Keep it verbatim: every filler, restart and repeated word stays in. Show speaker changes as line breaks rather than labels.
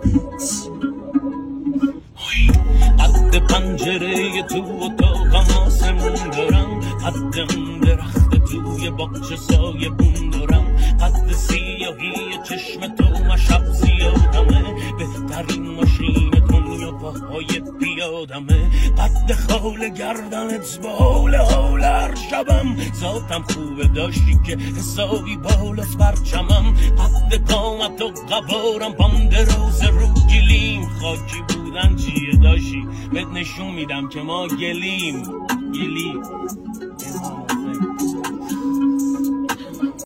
قد پنجره تو اتاقم آسمون دارم، قد اون درخت توی باغچه سایه بون دارم، قد سیاهی چشم تو و شب زیادمه، بهترین ماشین دنیا پاهای پیادمه، قد خال گردنت با حول حول هر شبم، ذاتم خوبه داشتی که حسابی بالاست پرچمم، قد قامت و قوارم پام دراز رو گلیم، خاکی بودن چیه داشتی بهت نشون میدم که ما گلیم گلیم